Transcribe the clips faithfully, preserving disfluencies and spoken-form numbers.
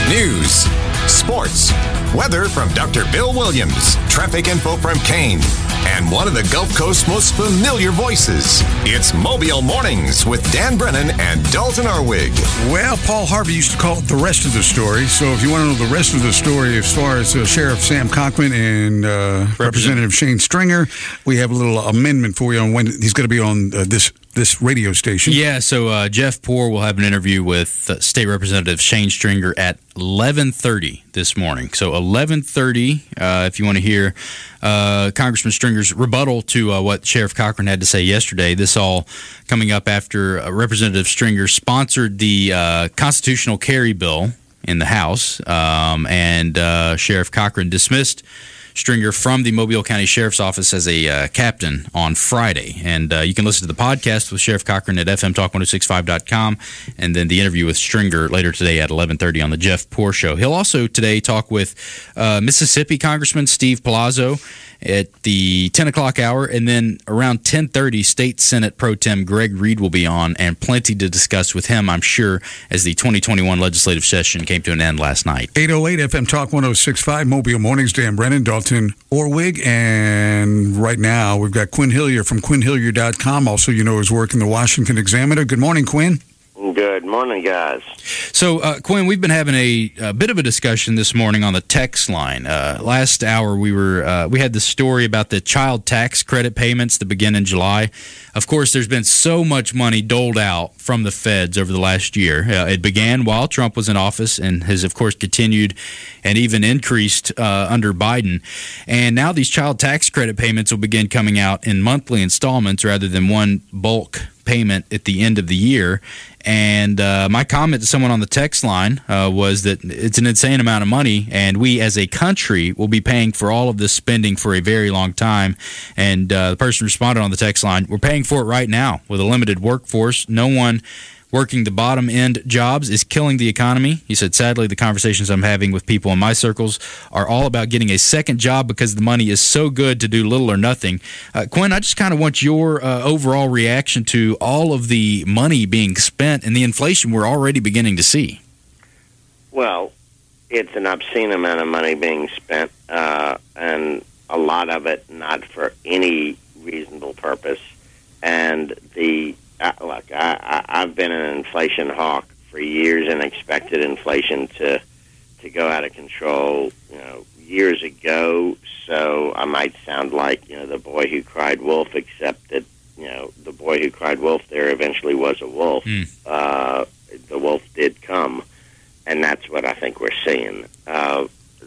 News, sports, weather from Doctor Bill Williams, traffic info from Kane, and one of the Gulf Coast's most familiar voices. It's Mobile Mornings with Dan Brennan and Dalton Arwig. Well, Paul Harvey used to call it the rest of the story. So if you want to know the rest of the story as far as uh, Sheriff Sam Cochran and uh, Representative Shane Stringer, we have a little amendment for you on when he's going to be on uh, this this radio station. Yeah, so uh, Jeff Poore will have an interview with uh, State Representative Shane Stringer at eleven thirty this morning. So eleven thirty, uh, if you want to hear uh, Congressman Stringer's rebuttal to uh, what Sheriff Cochran had to say yesterday. This all coming up after uh, Representative Stringer sponsored the uh, constitutional carry bill in the House, um, and uh, Sheriff Cochran dismissed Stringer from the Mobile County Sheriff's Office as a uh, captain on Friday. And uh, you can listen to the podcast with Sheriff Cochran at f m talk ten sixty-five dot com, and then the interview with Stringer later today at eleven thirty on the Jeff Poore Show. He'll also today talk with uh, Mississippi Congressman Steve Palazzo at the ten o'clock hour, and then around ten thirty, State Senate Pro Tem Greg Reed will be on, and plenty to discuss with him, I'm sure, as the twenty twenty-one legislative session came to an end last night. eight oh eight F M Talk ten sixty-five, Mobile Mornings, Dan Brennan, Dalton Orwig, and right now we've got Quinn Hillier from quinn hillier dot com. Also, you know his work in the Washington Examiner. Good morning, Quinn. Good morning, guys. So, uh, Quinn, we've been having a, a bit of a discussion this morning on the text line. Uh, last hour, we were uh, we had the story about the child tax credit payments that begin in July. Of course, there's been so much money doled out from the feds over the last year. Uh, it began while Trump was in office and has, of course, continued and even increased uh, under Biden. And now these child tax credit payments will begin coming out in monthly installments rather than one bulk payment at the end of the year. And uh, my comment to someone on the text line uh, was that it's an insane amount of money, and we as a country will be paying for all of this spending for a very long time. And uh, the person responded on the text line, we're paying for it right now with a limited workforce. No one working the bottom end jobs is killing the economy. He said, sadly, the conversations I'm having with people in my circles are all about getting a second job because the money is so good to do little or nothing. Uh, Quinn, I just kind of want your uh, overall reaction to all of the money being spent and the inflation we're already beginning to see. Well, it's an obscene amount of money being spent, uh, and a lot of it not for any reasonable purpose. And the Uh, look, I, I, I've been an inflation hawk for years and expected inflation to to go out of control, you know, years ago. So I might sound like, you know, the boy who cried wolf, except that, you know, the boy who cried wolf there eventually was a wolf. Mm. Uh, the wolf did come, and that's what I think we're seeing. Uh,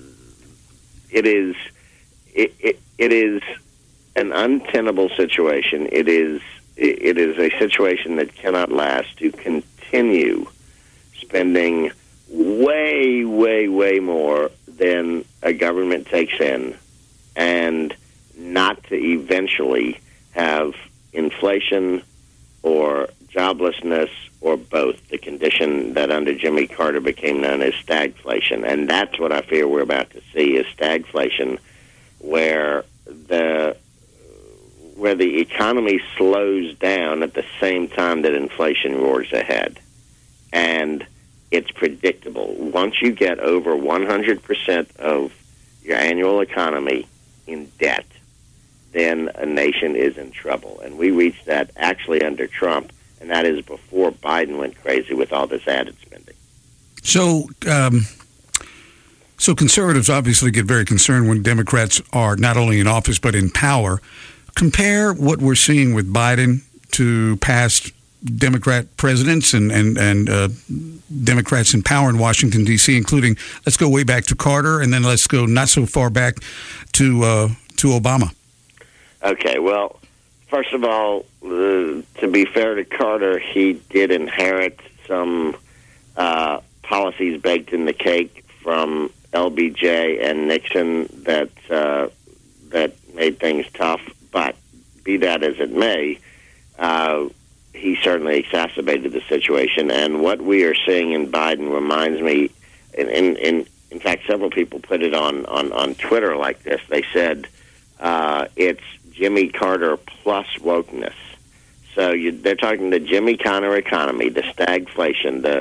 it is, it, it it is an untenable situation. It is. It is a situation that cannot last to continue spending way, way, way more than a government takes in, and not to eventually have inflation or joblessness or both, the condition that under Jimmy Carter became known as stagflation. And that's what I fear we're about to see, is stagflation, where the where the economy slows down at the same time that inflation roars ahead. And it's predictable. Once you get over one hundred percent of your annual economy in debt, then a nation is in trouble. And we reached that actually under Trump, and that is before Biden went crazy with all this added spending. So, um, so conservatives obviously get very concerned when Democrats are not only in office but in power. Compare what we're seeing with Biden to past Democrat presidents and, and, and uh, Democrats in power in Washington, D C, including, let's go way back to Carter, and then let's go not so far back to uh, to Obama. Okay, well, first of all, uh, to be fair to Carter, he did inherit some uh, policies baked in the cake from L B J and Nixon that uh, that made things tough. But be that as it may, uh, he certainly exacerbated the situation. And what we are seeing in Biden reminds me, in, in, in, in fact, several people put it on, on, on Twitter like this. They said uh, it's Jimmy Carter plus wokeness. So you, they're talking the Jimmy Carter economy, the stagflation, the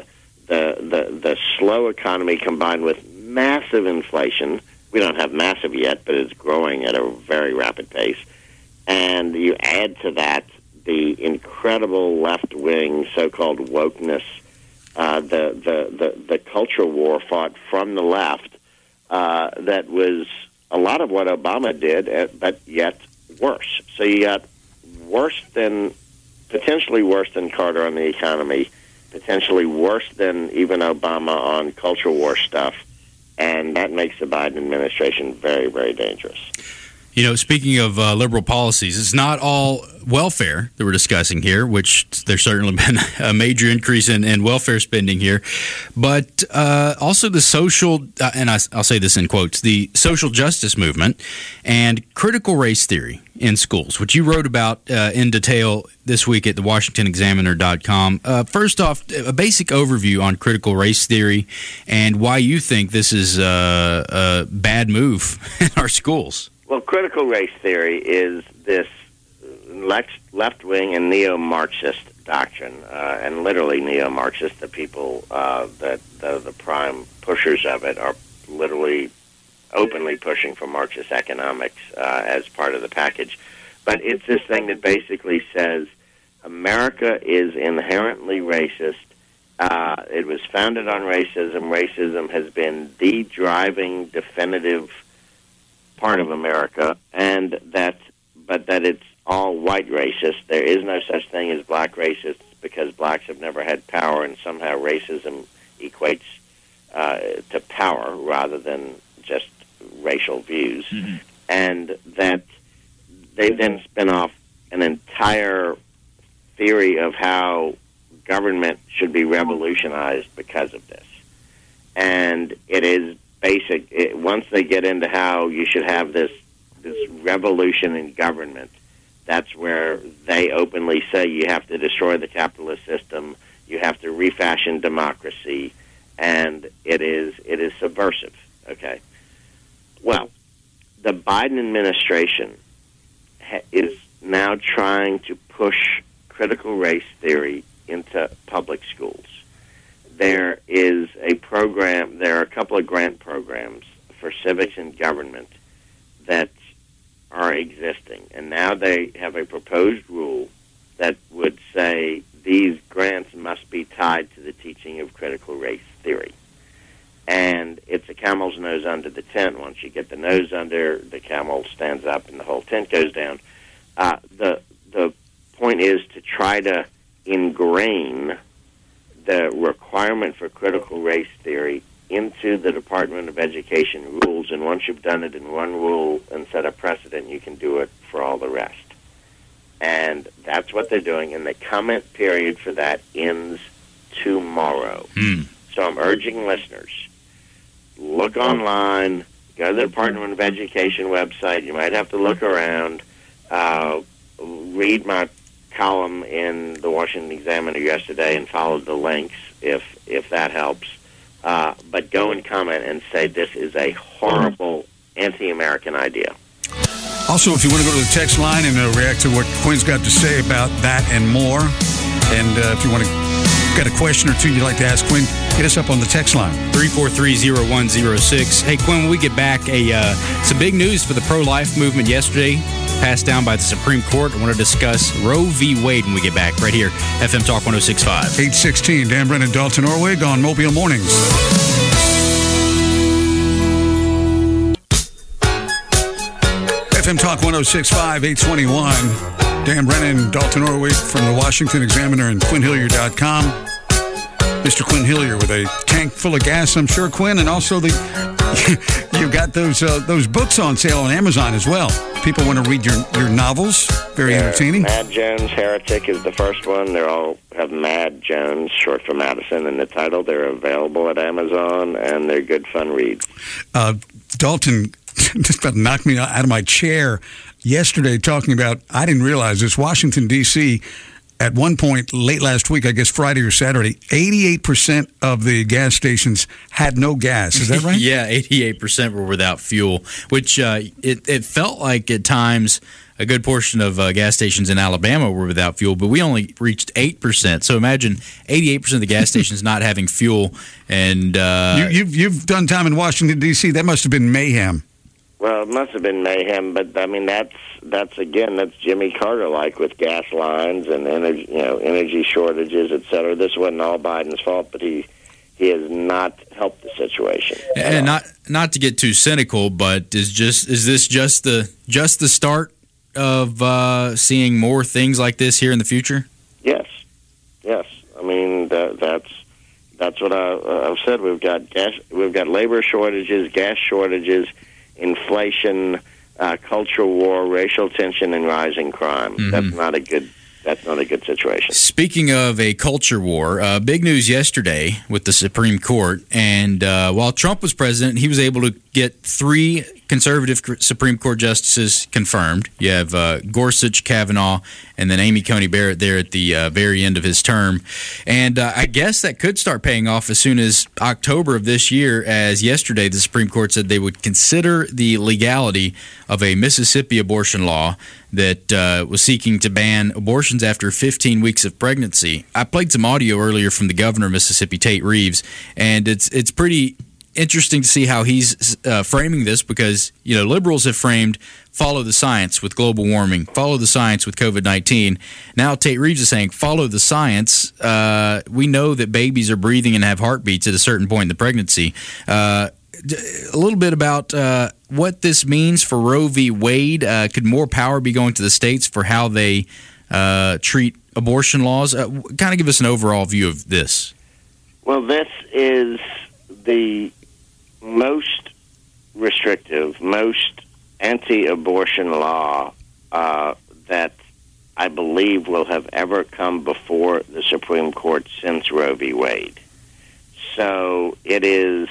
the, the, the slow economy combined with massive inflation. We don't have massive yet, but it's growing at a very rapid pace. And you add to that the incredible left-wing so-called wokeness, uh, the, the, the, the culture war fought from the left, uh, that was a lot of what Obama did, but yet worse. So you got worse than, potentially worse than Carter on the economy, potentially worse than even Obama on culture war stuff, and that makes the Biden administration very, very dangerous. You know, speaking of uh, liberal policies, it's not all welfare that we're discussing here, which there's certainly been a major increase in, in welfare spending here, but uh, also the social, uh, and I, I'll say this in quotes, the social justice movement and critical race theory in schools, which you wrote about uh, in detail this week at the Washington Examiner dot com. Uh, first off, a basic overview on critical race theory and why you think this is uh, a bad move in our schools. Well, critical race theory is this left-wing and neo-Marxist doctrine, uh, and literally neo-Marxist. The people uh, that the, the prime pushers of it are literally openly pushing for Marxist economics uh, as part of the package. But it's this thing that basically says America is inherently racist. Uh, it was founded on racism. Racism has been the driving, definitive part of America, and that, but that it's all white racist. There is no such thing as black racists because blacks have never had power, and somehow racism equates uh, to power rather than just racial views. Mm-hmm. And that they then spin off an entire theory of how government should be revolutionized because of this. And it is basic. It, once they get into how you should have this this revolution in government, that's where they openly say you have to destroy the capitalist system, you have to refashion democracy, and it is it is subversive. Okay. Well, the Biden administration ha- is now trying to push critical race theory into public schools. There is a program, there are a couple of grant programs for civics and government that are existing. And now they have a proposed rule that would say these grants must be tied to the teaching of critical race theory. And it's a camel's nose under the tent. Once you get the nose under, the camel stands up and the whole tent goes down. Uh, the the point is to try to ingrain the requirement for critical race theory into the Department of Education rules, and once you've done it in one rule and set a precedent, you can do it for all the rest. And that's what they're doing, and the comment period for that ends tomorrow. Mm. So I'm urging listeners, look online, go to the Department of Education website. You might have to look around, uh, read my column in the Washington Examiner yesterday and follow the links if if that helps. Uh, but go and comment and say this is a horrible anti-American idea. Also, if you want to go to the text line and uh, react to what Quinn's got to say about that and more, and uh, if you want to got a question or two you'd like to ask Quinn, hit us up on the text line. three four three, zero one zero six. Hey, Quinn, when we get back, a uh, some big news for the pro-life movement yesterday, passed down by the Supreme Court. I want to discuss Roe v. Wade when we get back right here. F M Talk one oh six point five. eight sixteen, Dan Brennan, Dalton Orwig on Mobile Mornings. F M Talk one oh six point five, eight twenty-one. Dan Brennan, Dalton Orwig from the Washington Examiner and Quinn Hillier dot com. Mister Quinn Hillier with a tank full of gas, I'm sure, Quinn, and also the you've got those uh, those books on sale on Amazon as well. People want to read your, your novels. Very yeah, entertaining. Mad Jones, Heretic is the first one. They all have Mad Jones, short for Madison, in the title. They're available at Amazon, and they're good, fun reads. Uh, Dalton just about knocked me out of my chair yesterday talking about, I didn't realize this, Washington, D C, at one point late last week, I guess Friday or Saturday, eighty-eight percent of the gas stations had no gas. Is that right? Yeah, eighty-eight percent were without fuel, which uh, it, it felt like at times a good portion of uh, gas stations in Alabama were without fuel, but we only reached eight percent. So imagine eighty-eight percent of the gas stations not having fuel. And uh, you, you've, you've done time in Washington, D C That must have been mayhem. Well, it must have been mayhem, but I mean that's that's again that's Jimmy Carter like with gas lines and energy, you know, energy shortages, et cetera. This wasn't all Biden's fault, but he he has not helped the situation. And not not to get too cynical, but is just is this just the just the start of uh, seeing more things like this here in the future? Yes, yes. I mean that, that's that's what I, uh, I've said. We've got gas, we've got labor shortages, gas shortages, inflation, uh, cultural war, racial tension, and rising crime. Mm-hmm. That's not a good. That's not a good situation. Speaking of a culture war, uh, big news yesterday with the Supreme Court. And uh, while Trump was president, he was able to get three conservative Supreme Court justices confirmed. You have uh, Gorsuch, Kavanaugh, and then Amy Coney Barrett there at the uh, very end of his term. And uh, I guess that could start paying off as soon as October of this year, as yesterday the Supreme Court said they would consider the legality of a Mississippi abortion law that uh, was seeking to ban abortions after fifteen weeks of pregnancy. I played some audio earlier from the governor of Mississippi, Tate Reeves, and it's it's pretty interesting to see how he's uh, framing this, because, you know, liberals have framed follow the science with global warming, follow the science with COVID nineteen. Now Tate Reeves is saying follow the science. Uh, we know that babies are breathing and have heartbeats at a certain point in the pregnancy. Uh, a little bit about uh, what this means for Roe v. Wade. Uh, could more power be going to the states for how they uh, treat abortion laws? Uh, kind of give us an overall view of this. Well, this is the most restrictive, most anti-abortion law uh, that I believe will have ever come before the Supreme Court since Roe v. Wade. So it is,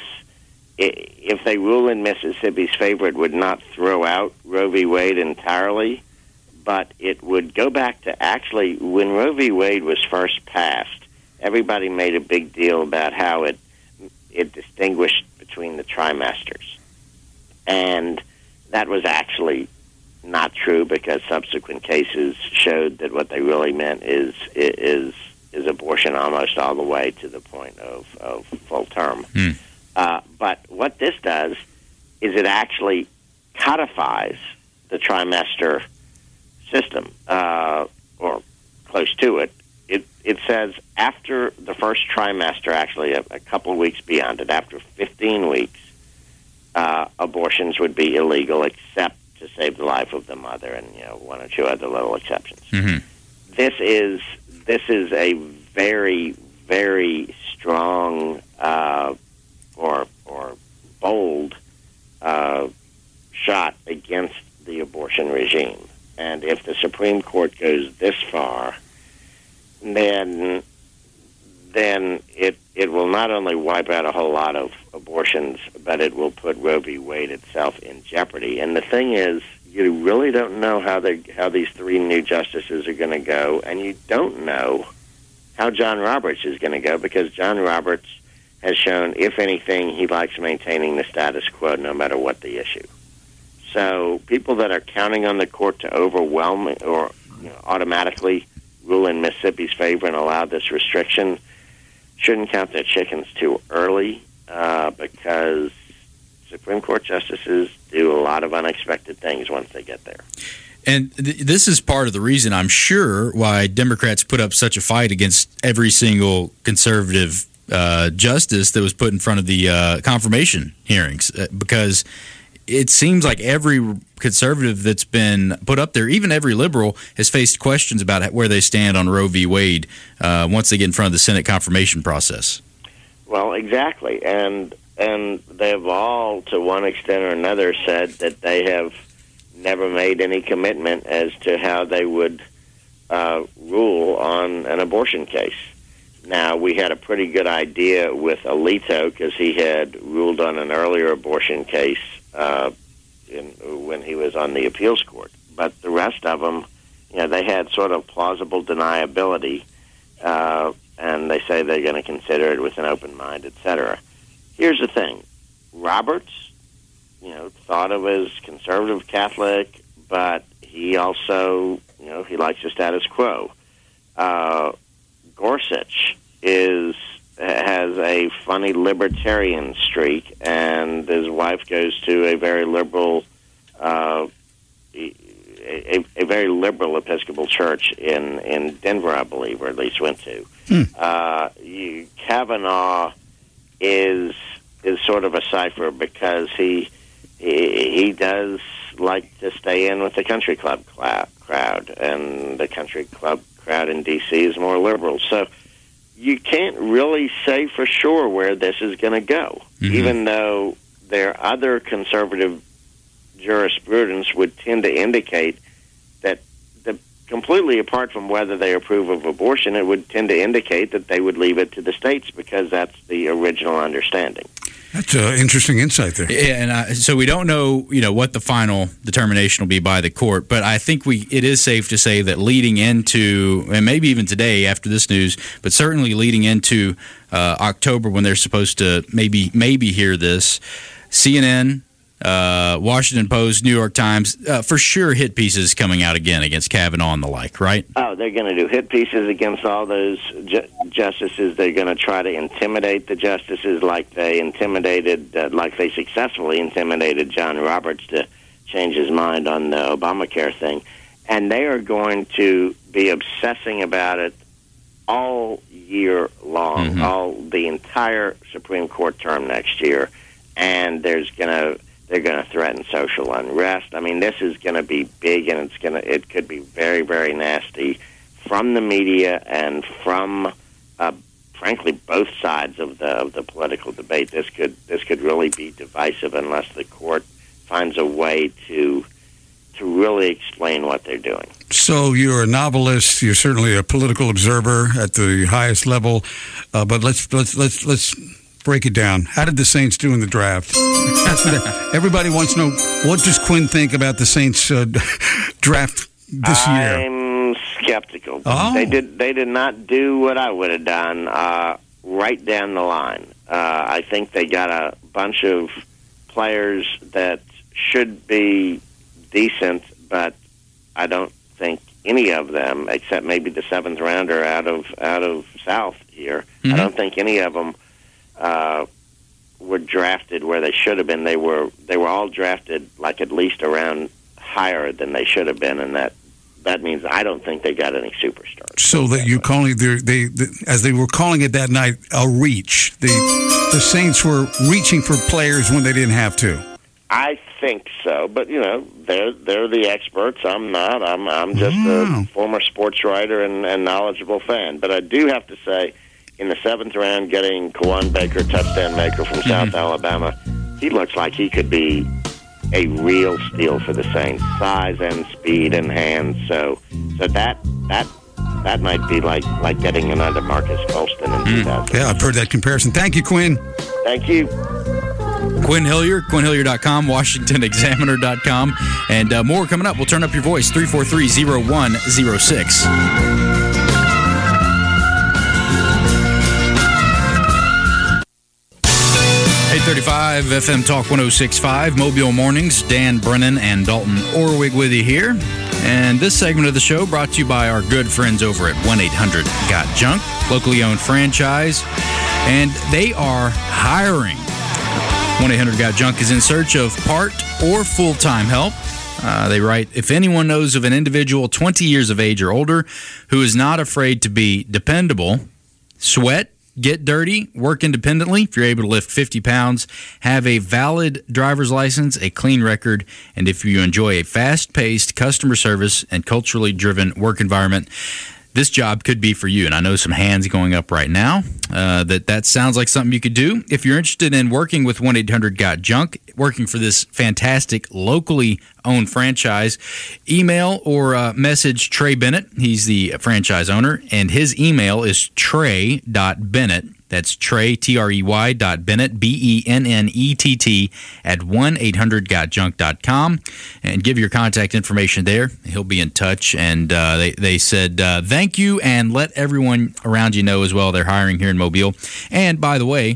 if they rule in Mississippi's favor, it would not throw out Roe v. Wade entirely, but it would go back to actually when Roe v. Wade was first passed, everybody made a big deal about how it it distinguished between the trimesters. And that was actually not true, because subsequent cases showed that what they really meant is is is abortion almost all the way to the point of, of full term. Mm. Uh, but what this does is it actually codifies the trimester system, uh, or close to it. It it says after the first trimester, actually a, a couple of weeks beyond it, after fifteen weeks, uh, abortions would be illegal except to save the life of the mother, and you know one or two other little exceptions. Mm-hmm. This is this is a very very strong uh, or or bold uh, shot against the abortion regime, and if the Supreme Court goes this far, then then it it will not only wipe out a whole lot of abortions, but it will put Roe v. Wade itself in jeopardy. And the thing is, you really don't know how they how these three new justices are going to go, and you don't know how John Roberts is going to go, because John Roberts has shown, if anything, he likes maintaining the status quo no matter what the issue. So people that are counting on the court to overwhelm or you know, automatically rule in Mississippi's favor and allow this restriction shouldn't count their chickens too early, uh, because Supreme Court justices do a lot of unexpected things once they get there. And th- this is part of the reason, I'm sure, why Democrats put up such a fight against every single conservative uh, justice that was put in front of the uh, confirmation hearings, uh, because it seems like every conservative that's been put up there, even every liberal, has faced questions about where they stand on Roe v. Wade uh, once they get in front of the Senate confirmation process. Well, exactly. And and they have all, to one extent or another, said that they have never made any commitment as to how they would uh, rule on an abortion case. Now, we had a pretty good idea with Alito, because he had ruled on an earlier abortion case uh, in, when he was on the appeals court. But the rest of them, you know, they had sort of plausible deniability, uh, and they say they're going to consider it with an open mind, et cetera. Here's the thing. Roberts, you know, thought of as conservative Catholic, but he he also, you know, he likes the status quo. Uh, Gorsuch is has a funny libertarian streak, and his wife goes to a very liberal, uh, a, a very liberal Episcopal church in, in Denver, I believe, or at least went to. Hmm. Uh, you, Kavanaugh is is sort of a cipher because he he, he does like to stay in with the country club cl- crowd, and the country club crowd in D C is more liberal. So you can't really say for sure where this is going to go, mm-hmm. even though their other conservative jurisprudence would tend to indicate that, the, completely apart from whether they approve of abortion, it would tend to indicate that they would leave it to the states because that's the original understanding. That's an interesting insight there. Yeah, and I, so we don't know, you know, what the final determination will be by the court, but I think we it is safe to say that leading into, and maybe even today after this news, but certainly leading into uh, October when they're supposed to maybe maybe hear this, C N N, uh, Washington Post, New York Times, uh, for sure hit pieces coming out again against Kavanaugh and the like, right? Oh, they're going to do hit pieces against all those ju- justices. They're going to try to intimidate the justices like they intimidated, uh, like they successfully intimidated John Roberts to change his mind on the Obamacare thing. And they are going to be obsessing about it all year long, mm-hmm. all the entire Supreme Court term next year. And there's going to They're going to threaten social unrest. I mean, this is going to be big, and it's going to. It could be very, very nasty from the media and from, uh, frankly, both sides of the of the political debate. This could this could really be divisive unless the court finds a way to to really explain what they're doing. So you're a novelist. You're certainly a political observer at the highest level. Uh, but let's let's let's let's. break it down. How did the Saints do in the draft? That's what everybody wants to know. What does Quinn think about the Saints uh, draft this year? I'm skeptical. Oh. They did. They did not do what I would have done. Uh, right down the line, uh, I think they got a bunch of players that should be decent, but I don't think any of them, except maybe the seventh rounder out of out of South here, mm-hmm. I don't think any of them. Uh, were drafted where they should have been. They were they were all drafted like at least around higher than they should have been, and that that means I don't think they got any superstars. So that you calling they they as they were calling it that night a reach. The the Saints were reaching for players when they didn't have to. I think so, but you know they're they're the experts. I'm not. I'm I'm just wow. a former sports writer and, and knowledgeable fan. But I do have to say, in the seventh round, getting Kawan Baker, touchdown maker from South mm-hmm. Alabama, he looks like he could be a real steal for the Saints. Size and speed and hands. So, so that that that might be like like getting another Marcus Colston in mm. two thousand. Yeah, I've heard that comparison. Thank you, Quinn. Thank you. Quinn Hillier, Quinn Hillier dot com, Washington Examiner dot com, and uh, more coming up. We'll turn up your voice, three four three, zero one zero six. eight thirty-five F M Talk one oh six point five, Mobile Mornings. Dan Brennan and Dalton Orwig with you here. And this segment of the show brought to you by our good friends over at one eight hundred got junk, locally owned franchise. And they are hiring. one eight hundred got junk is in search of part or full-time help. Uh, they write, if anyone knows of an individual twenty years of age or older who is not afraid to be dependable, sweat, get dirty, work independently, if you're able to lift fifty pounds, have a valid driver's license, a clean record, and if you enjoy a fast-paced customer service and culturally driven work environment, this job could be for you. And I know some hands going up right now uh, that that sounds like something you could do. If you're interested in working with one eight hundred got junk, working for this fantastic locally owned franchise, email or uh, message Trey Bennett. He's the franchise owner, and his email is trey dot bennett. That's Trey, T R E Y dot Bennett, B E N N E T T, at one eight hundred got junk dot com. And give your contact information there. He'll be in touch. And uh, they, they said uh, thank you, and let everyone around you know as well they're hiring here in Mobile. And by the way,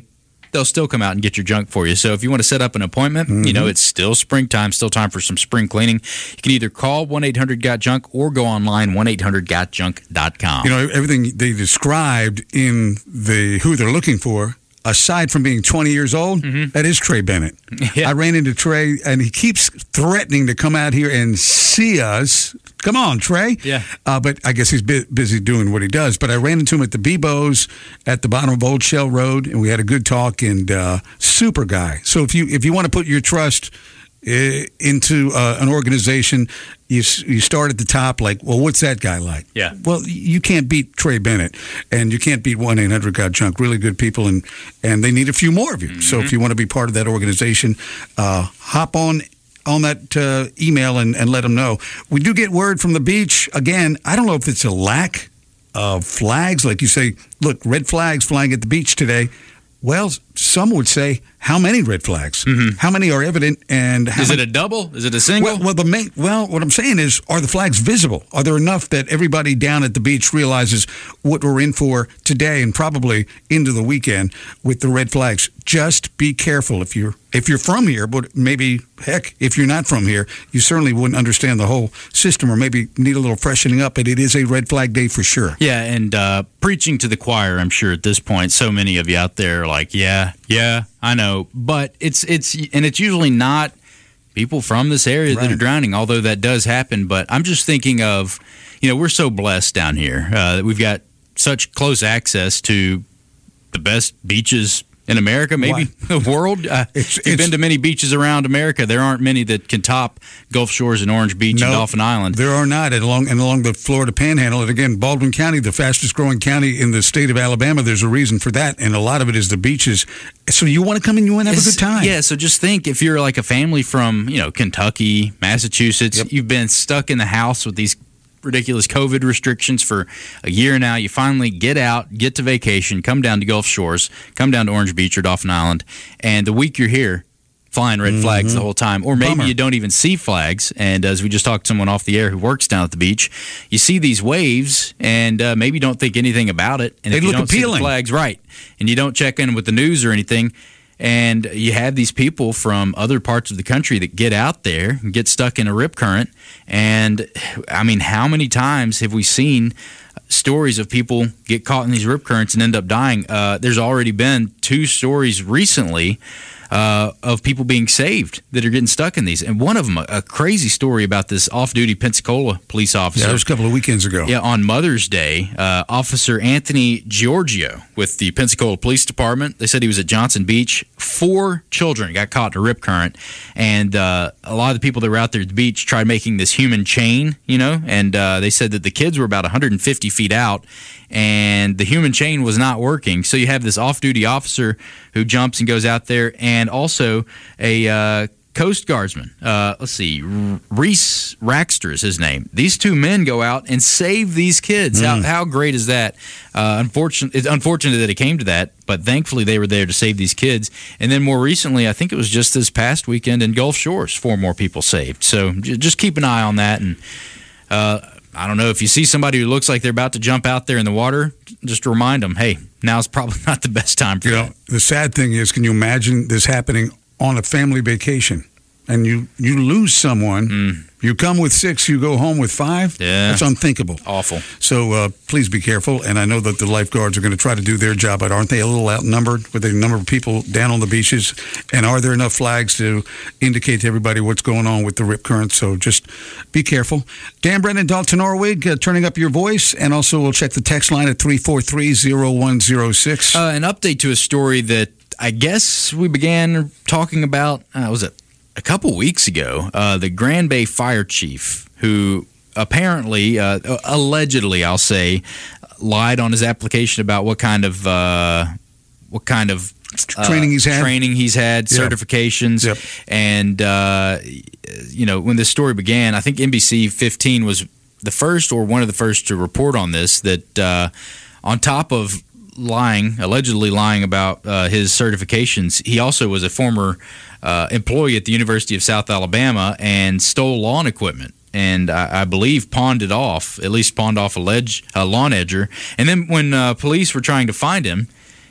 they'll still come out and get your junk for you. So if you want to set up an appointment, mm-hmm. you know, it's still springtime, still time for some spring cleaning. You can either call one eight hundred got junk or go online, one eight hundred got junk dot com. You know, everything they described in the who they're looking for, aside from being twenty years old, mm-hmm. that is Trey Bennett. Yeah. I ran into Trey, and he keeps threatening to come out here and see us. Come on, Trey. Yeah. Uh, but I guess he's bu- busy doing what he does. But I ran into him at the Bebo's at the bottom of Old Shell Road, and we had a good talk, and uh, super guy. So if you if you want to put your trust uh, into uh, an organization, you you start at the top, like, well, what's that guy like? Yeah. Well, you can't beat Trey Bennett, and you can't beat one eight hundred got junk. Really good people, and, and they need a few more of you. Mm-hmm. So if you want to be part of that organization, uh, hop on on that uh, email and, and let them know. We do get word from the beach. Again, I don't know if it's a lack of flags. Like you say, look, red flags flying at the beach today. Well, some would say, how many red flags? Mm-hmm. How many are evident? And how is many- it a double? Is it a single? Well, well, the main, well, what I'm saying is, are the flags visible? Are there enough that everybody down at the beach realizes what we're in for today and probably into the weekend with the red flags? Just be careful if you're if you're from here, but maybe heck, if you're not from here, you certainly wouldn't understand the whole system, or maybe need a little freshening up. But it is a red flag day for sure. Yeah, and uh, preaching to the choir, I'm sure at this point, so many of you out there are like, yeah, yeah, I know, but it's it's and it's usually not people from this area right. that are drowning, although that does happen. But I'm just thinking of, you know, we're so blessed down here uh, that we've got such close access to the best beaches in America, maybe the world. Uh, it's, if you've it's, been to many beaches around America, there aren't many that can top Gulf Shores and Orange Beach no, and Dolphin Island. There are not. And along, and along the Florida Panhandle, and again, Baldwin County, the fastest growing county in the state of Alabama, there's a reason for that, and a lot of it is the beaches. So you want to come and you want to have it's, a good time. Yeah, so just think, if you're like a family from, you know, Kentucky, Massachusetts, yep. you've been stuck in the house with these ridiculous COVID restrictions for a year now. You finally get out, get to vacation, come down to Gulf Shores, come down to Orange Beach or Dolphin Island, and the week you're here, flying red mm-hmm. flags the whole time. Or maybe Bummer. You don't even see flags, and as we just talked to someone off the air who works down at the beach, you see these waves and uh, maybe don't think anything about it. And they if you look don't appealing. See the flags, right, and you don't check in with the news or anything, and you have these people from other parts of the country that get out there and get stuck in a rip current. And, I mean, how many times have we seen stories of people get caught in these rip currents and end up dying? Uh, there's already been two stories recently uh, of people being saved that are getting stuck in these. And one of them, a, a crazy story about this off-duty Pensacola police officer. Yeah, that was a couple of weekends ago. Yeah, on Mother's Day, uh, Officer Anthony Giorgio with the Pensacola Police Department. They said he was at Johnson Beach. Four children got caught in a rip current, and uh, a lot of the people that were out there at the beach tried making this human chain, you know, and uh, they said that the kids were about one hundred fifty feet out, and the human chain was not working. So you have this off-duty officer who jumps and goes out there, and also a uh, Coast Guardsman. Uh, let's see, Reese Raxter is his name. These two men go out and save these kids. Mm. How, how great is that? Uh, unfortunate, it's unfortunate that it came to that, but thankfully they were there to save these kids. And then more recently, I think it was just this past weekend in Gulf Shores, four more people saved. So j- just keep an eye on that. And uh, I don't know, if you see somebody who looks like they're about to jump out there in the water, just remind them, hey, now's probably not the best time for you. You know, the sad thing is, can you imagine this happening on a family vacation? And you, you lose someone, mm. you come with six, you go home with five? Yeah. That's unthinkable. Awful. So uh, please be careful. And I know that the lifeguards are going to try to do their job, but aren't they a little outnumbered with the number of people down on the beaches? And are there enough flags to indicate to everybody what's going on with the rip current? So just be careful. Dan Brennan, Dalton Norwig, uh, turning up your voice. And also we'll check the text line at three four three, zero one zero six. Uh, an update to a story that I guess we began talking about, uh, was it? A couple weeks ago, uh, the Grand Bay fire chief, who apparently, uh, allegedly, I'll say, lied on his application about what kind of uh, what kind of uh, training he's had, training he's had, yep. certifications, yep. and uh, you know, when this story began, I think N B C fifteen was the first or one of the first to report on this. That uh, on top of lying, allegedly lying about uh, his certifications, he also was a former uh, employee at the University of South Alabama and stole lawn equipment. And I, I believe pawned it off, at least pawned off a, ledge, a lawn edger. And then when uh, police were trying to find him,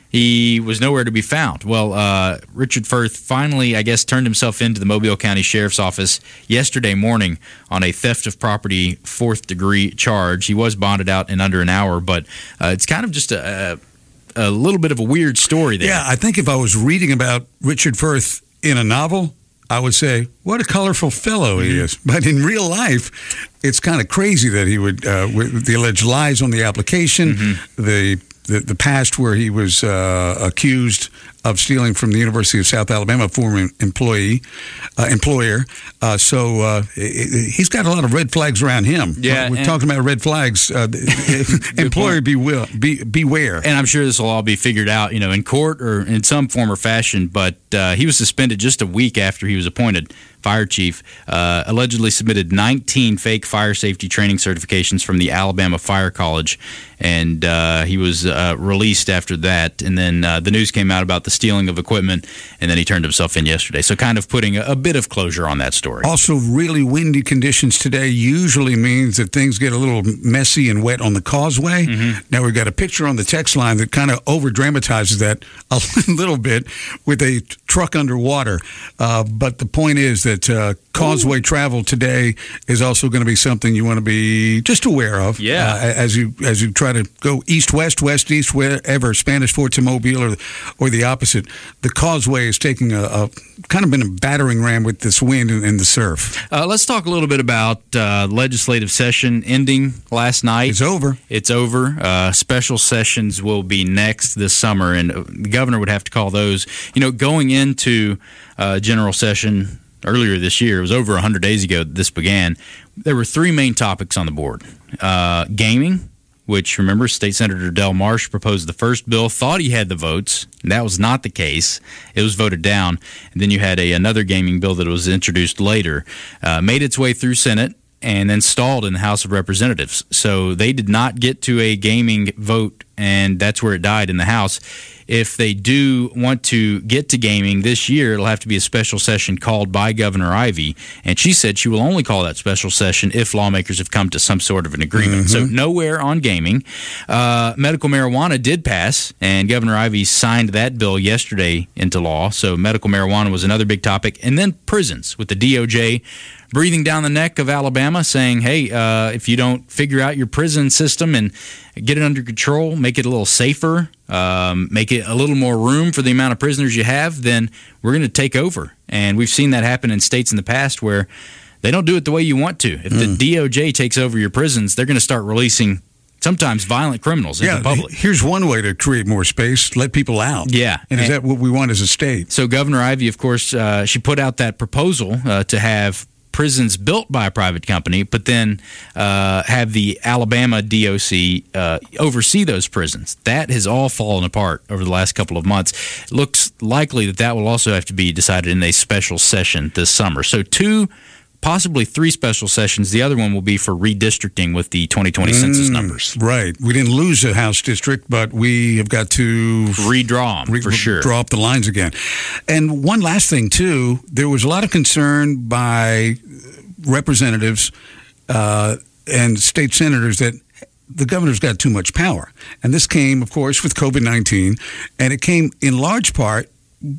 He was nowhere to be found. Well, uh, Richard Firth finally, I guess, turned himself into the Mobile County Sheriff's Office yesterday morning on a theft of property fourth-degree charge. He was bonded out in under an hour, but uh, it's kind of just a, a, a little bit of a weird story there. Yeah, I think if I was reading about Richard Firth in a novel, I would say, what a colorful fellow he is. But in real life, it's kind of crazy that he would, uh, with the alleged lies on the application, mm-hmm. the, the the past where he was uh, accused of stealing from the University of South Alabama, a former employee, uh, employer. Uh, so uh, he's got a lot of red flags around him. Yeah, We're talking about red flags. Uh, employer be will, be, beware. And I'm sure this will all be figured out, you know, in court or in some form or fashion. But uh, he was suspended just a week after he was appointed fire chief, uh, allegedly submitted nineteen fake fire safety training certifications from the Alabama Fire College, and uh, he was uh, released after that. And then uh, the news came out about the stealing of equipment, and then he turned himself in yesterday. So kind of putting a, a bit of closure on that story. Also, really windy conditions today usually means that things get a little messy and wet on the causeway. Mm-hmm. Now we've got a picture on the text line that kind of over-dramatizes that a little bit with a truck underwater. Uh, but the point is that uh, causeway Ooh. travel today is also going to be something you want to be just aware of. Yeah. Uh, as you as you try to go east-west, west-east, wherever, Spanish Fort to Mobile or, or the opposite. The causeway is taking a, a kind of been a battering ram with this wind and, and the surf. Uh, let's talk a little bit about uh, legislative session ending last night. It's over. It's over. Uh, special sessions will be next this summer, and the governor would have to call those. You know, going into uh, general session earlier this year, it was over one hundred days ago that this began, there were three main topics on the board. Uh, gaming, which, remember, State Senator Del Marsh proposed the first bill, thought he had the votes. And that was not the case. It was voted down. And then you had a, another gaming bill that was introduced later, uh, made its way through Senate, and then stalled in the House of Representatives. So they did not get to a gaming vote, and that's where it died in the House. If they do want to get to gaming this year, it'll have to be a special session called by Governor Ivey. And she said she will only call that special session if lawmakers have come to some sort of an agreement. Mm-hmm. So nowhere on gaming. Uh, medical marijuana did pass, and Governor Ivey signed that bill yesterday into law. So medical marijuana was another big topic. And then prisons, with the D O J breathing down the neck of Alabama, saying, hey, uh, if you don't figure out your prison system and get it under control, make it a little safer, um, make it a little more room for the amount of prisoners you have, then we're going to take over. And we've seen that happen in states in the past where they don't do it the way you want to. If mm. the D O J takes over your prisons, they're going to start releasing sometimes violent criminals into yeah, the public. Here's one way to create more space: let people out. Yeah. And, and is that what we want as a state? So Governor Ivey, of course, uh, she put out that proposal uh, to have prisons built by a private company, but then uh, have the Alabama D O C uh, oversee those prisons. That has all fallen apart over the last couple of months. It looks likely that that will also have to be decided in a special session this summer. So two, possibly three special sessions. The other one will be for redistricting with the twenty twenty mm, census numbers. Right. We didn't lose a House district, but we have got to redraw them, re- for sure. Draw up the lines again. And one last thing, too, there was a lot of concern by representatives uh, and state senators that the governor's got too much power. And this came, of course, with COVID nineteen, and it came in large part,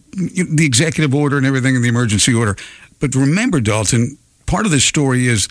the executive order and everything in the emergency order. But remember, Dalton, part of this story is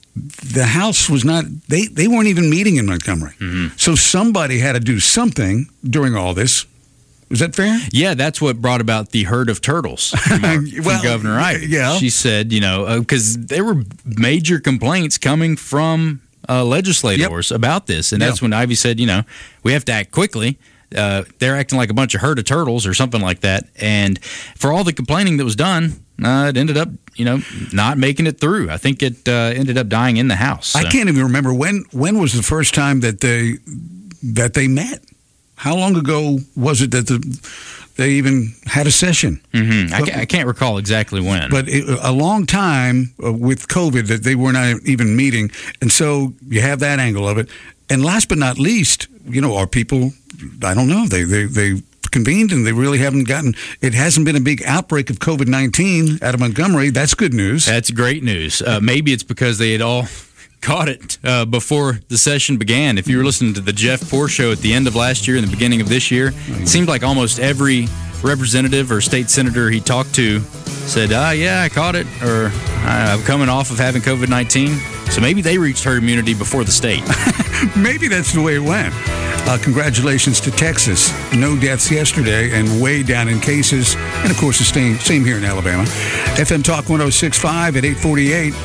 the House was not, they, they weren't even meeting in Montgomery. Mm-hmm. So somebody had to do something during all this. Is that fair? Yeah, that's what brought about the herd of turtles from, our, from well, Governor Ivey. Yeah. She said, you know, because uh, there were major complaints coming from uh, legislators yep. about this. And that's yep. when Ivey said, you know, we have to act quickly. Uh, they're acting like a bunch of herd of turtles or something like that. And for all the complaining that was done, uh, it ended up, you know, not making it through. I think it uh, ended up dying in the House. So. I can't even remember when. When was the first time that they that they met? How long ago was it that the, they even had a session? Mm-hmm. I, can't, I can't recall exactly when. But it, a long time uh, with COVID that they were not even meeting. And so you have that angle of it. And last but not least, you know, our people, I don't know, they, they, they convened and they really haven't gotten, it hasn't been a big outbreak of COVID nineteen out of Montgomery. That's good news. That's great news. Uh, maybe it's because they had all caught it uh, before the session began. If you were listening to the Jeff Poor Show at the end of last year and the beginning of this year, it seemed like almost every representative or state senator he talked to said, ah, yeah, I caught it, or I'm coming off of having COVID nineteen. So maybe they reached herd immunity before the state. Maybe that's the way it went. Uh, congratulations to Texas. No deaths yesterday and way down in cases. And, of course, the same, same here in Alabama. F M Talk one oh six point five at eight forty-eight.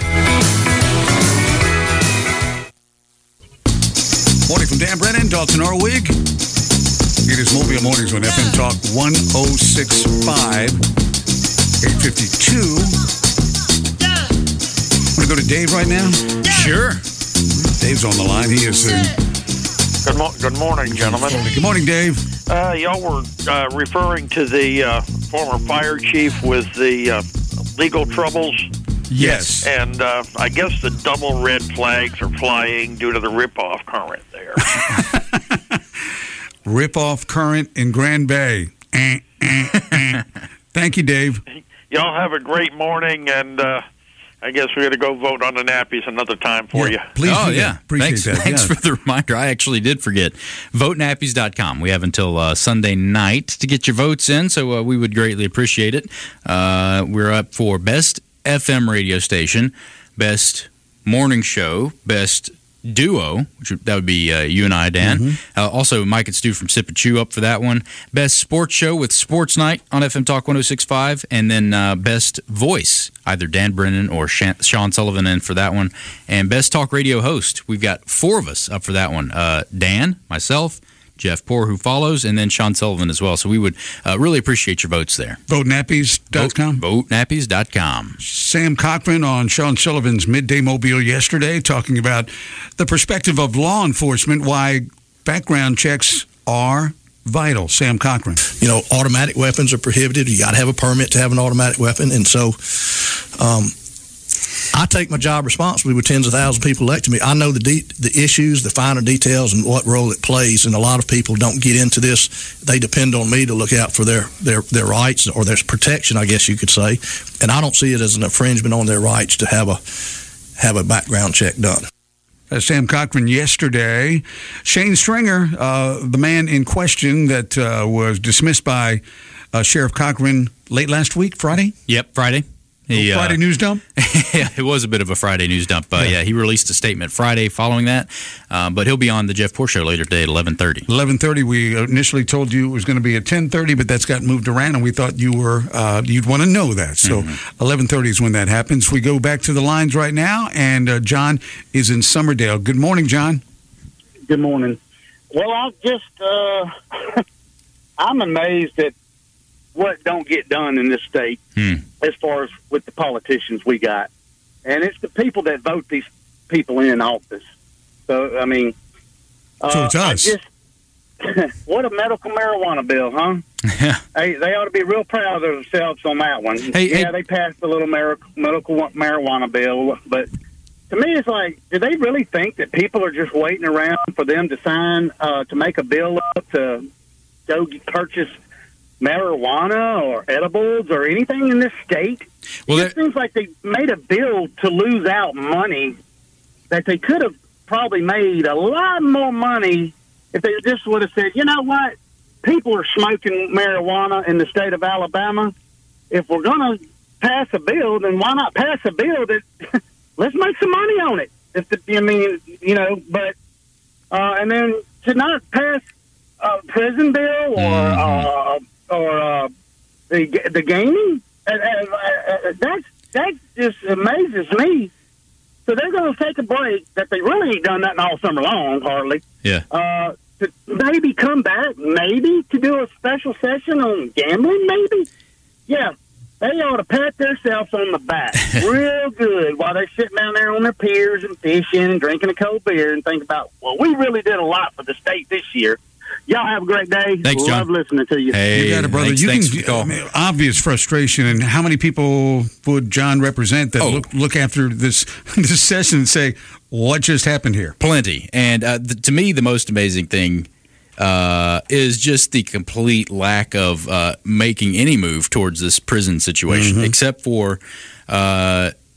Morning from Dan Brennan, Dalton Orwig. It is Mobile Mornings on F M Talk one oh six point five, eight fifty-two. Want to go to Dave right now? Sure. Dave's on the line. He is in... Good, mo- good morning, gentlemen. Good morning, Dave. Uh, y'all were uh, referring to the uh, former fire chief with the uh, legal troubles. Yes. And uh, I guess the double red flags are flying due to the rip-off current there. Rip-off current in Grand Bay. Eh, eh, eh. Thank you, Dave. Y'all have a great morning, and uh, I guess we're going to go vote on the nappies another time for Yeah, you. Please oh, do that. yeah. Appreciate thanks, that. Thanks yeah. for the reminder. I actually did forget. vote nappies dot com. We have until uh, Sunday night to get your votes in, so uh, we would greatly appreciate it. Uh, we're up for Best F M Radio Station, Best Morning Show, Best Duo, which would, that would be uh, you and I, Dan. Mm-hmm. Uh, also, Mike and Stu from Sip and Chew up for that one. Best Sports Show with Sports Night on F M Talk one oh six point five. And then uh, Best Voice, either Dan Brennan or Sean Sullivan in for that one. And Best Talk Radio Host, we've got four of us up for that one. Uh, Dan, myself, Jeff Poor, who follows, and then Sean Sullivan as well. So we would uh, really appreciate your votes there. vote nappies dot com. vote nappies dot com. Sam Cochran on Sean Sullivan's Midday Mobile yesterday, talking about the perspective of law enforcement, why background checks are vital. Sam Cochran. You know, automatic weapons are prohibited. You got to have a permit to have an automatic weapon. And so um, I take my job responsibly with tens of thousands of people elected me. I know the de- the issues, the finer details, and what role it plays. And a lot of people don't get into this. They depend on me to look out for their, their, their rights or their protection, I guess you could say. And I don't see it as an infringement on their rights to have a have a background check done. Uh, Sam Cochran yesterday. Shane Stringer, uh, the man in question that uh, was dismissed by uh, Sheriff Cochran late last week, Friday? Yep, Friday. He, Friday uh, news dump? Yeah, it was a bit of a Friday news dump. Uh, yeah. yeah, he released a statement Friday following that, uh, but he'll be on the Jeff Poor Show later today at eleven thirty. eleven thirty. We initially told you it was going to be at ten thirty, but that's got moved around, and we thought you were uh, you'd want to know that. So mm-hmm. eleven thirty is when that happens. We go back to the lines right now, and uh, John is in Summerdale. Good morning, John. Good morning. Well, I just uh, I'm amazed at what don't get done in this state hmm. as far as with the politicians we got. And it's the people that vote these people in office. So, I mean... Uh, so it's us. I just, what a medical marijuana bill, huh? Yeah. Hey, they ought to be real proud of themselves on that one. Hey, yeah, hey. they passed a little mar- medical marijuana bill, but to me it's like, do they really think that people are just waiting around for them to sign, uh, to make a bill up to go purchase marijuana or edibles or anything in this state? Well, it seems like they made a bill to lose out money that they could have probably made a lot more money if they just would have said, you know what, people are smoking marijuana in the state of Alabama. If we're going to pass a bill, then why not pass a bill that let's make some money on it? If the, I mean, you know, but uh, and then to not pass a prison bill or mm-hmm. uh, or uh, the the gaming, uh, uh, that that just amazes me. So they're going to take a break that they really ain't done nothing all summer long, hardly. Yeah. Uh, to maybe come back, maybe to do a special session on gambling, maybe. Yeah, they ought to pat themselves on the back real good while they're sitting down there on their piers and fishing and drinking a cold beer and think about, well, we really did a lot for the state this year. Y'all have a great day. Thanks, Love John. listening to you. Hey, you got it, brother. Thanks, you thanks can for the call. I mean, obvious frustration, and how many people would John represent that Oh. look look after this this session and say, what just happened here? Plenty. And uh, the, to me, the most amazing thing uh, is just the complete lack of uh, making any move towards this prison situation, Mm-hmm. except for uh,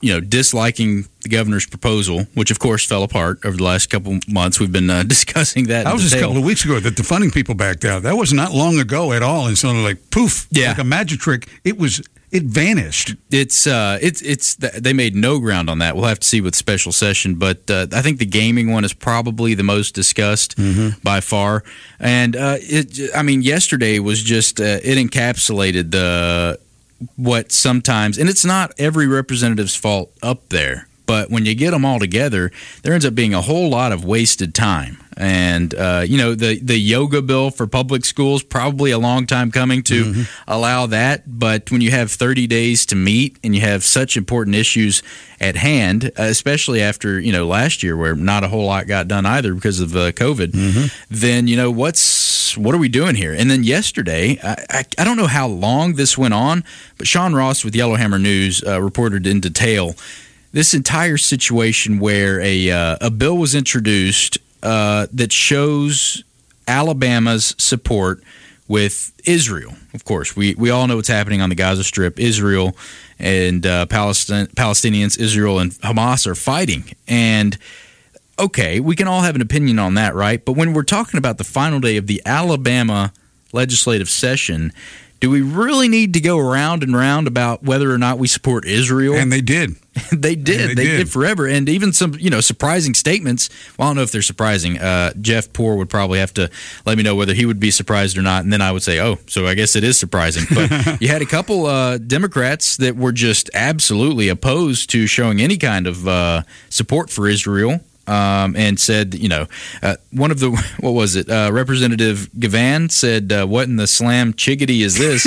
you know, disliking the governor's proposal, which of course fell apart over the last couple months. We've been uh, discussing that. That was just a couple of weeks ago that the funding people backed out. That was not long ago at all. And so like poof, yeah. like a magic trick. It was it vanished. It's uh, it's it's they made no ground on that. We'll have to see with special session, but uh, I think the gaming one is probably the most discussed mm-hmm. by far. And uh, it, I mean, yesterday was just uh, it encapsulated the what sometimes, and it's not every representative's fault up there. But when you get them all together, there ends up being a whole lot of wasted time. And, uh, you know, the, the yoga bill for public schools, probably a long time coming to mm-hmm. allow that. But when you have thirty days to meet and you have such important issues at hand, uh, especially after, you know, last year where not a whole lot got done either because of uh, COVID, mm-hmm. then, you know, what's what are we doing here? And then yesterday, I, I, I don't know how long this went on, but Sean Ross with Yellowhammer News uh, reported in detail this entire situation where a uh, a bill was introduced uh, that shows Alabama's support with Israel. Of course, we, we all know what's happening on the Gaza Strip. Israel and uh, Palestine, Palestinians, Israel and Hamas are fighting. And, okay, we can all have an opinion on that, right? But when we're talking about the final day of the Alabama legislative session, do we really need to go around and round about whether or not we support Israel? And they did. they did. And they they did. did forever. And even some, you know, surprising statements. Well, I don't know if they're surprising. Uh, Jeff Poore would probably have to let me know whether he would be surprised or not. And then I would say, oh, so I guess it is surprising. But you had a couple uh, Democrats that were just absolutely opposed to showing any kind of uh, support for Israel. Um, and said, you know, uh, one of the, what was it? Uh, Representative Gavan said, uh, what in the slam chickadee is this?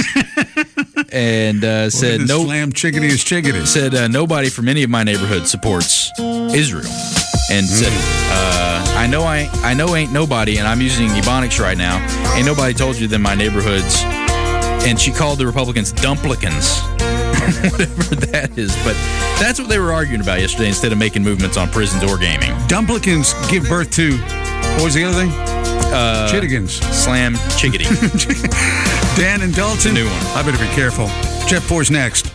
and uh, said, no. Slam chickadee is chickadee. Said, uh, nobody from any of my neighborhood supports Israel. And mm. said, uh, I know I, I know ain't nobody, and I'm using Ebonics right now, ain't nobody told you that my neighborhoods, and she called the Republicans dumplicans. Whatever that is, but that's what they were arguing about yesterday instead of making movements on prisons or gaming. Dumplicans give birth to, what was the other thing? Uh, Chittigans. Slam chickadee. Dan and Dalton. New one. I better be careful. Jeff Poore's next.